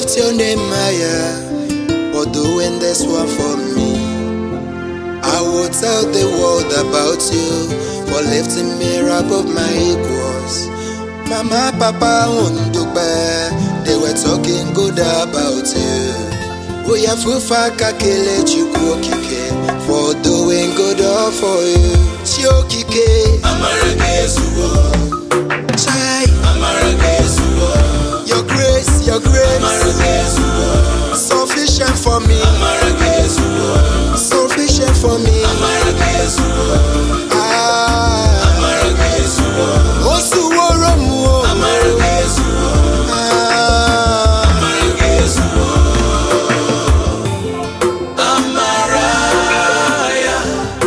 lift your name higher for doing this one for me. I will tell the world about you for lifting me above my equals. Mama, Papa, Undupe, they were talking good about you. We are fufa kakele chukokike for doing good all for you. Chiokike, Amaragesuo, Chai, Amaragesuo, your grace, Amaragesuo, sufficient for me, Amaragesuo, sufficient for me. Amaragesuo, Ah, Amaragesuo, Osuworomu, Amaragesuo, ah, Amaragesuo, Amaraya,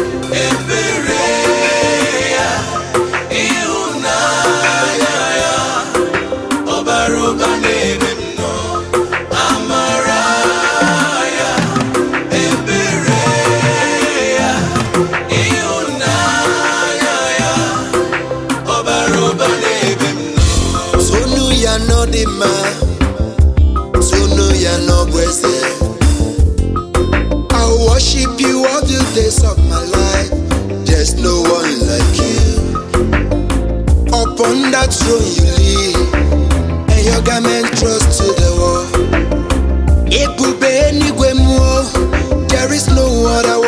Ebereya, Iunaya, Obaruba Nebimno, Amaraya, Ebereya, Iunaya, Obaruba Nebimno. Sonu ya no di ma, Sonu ya no bweze. I worship you all the days of my life. There's no one like you. Upon that throne you live, and your garment trust to the wall. Ebube enigwe mo, there is no other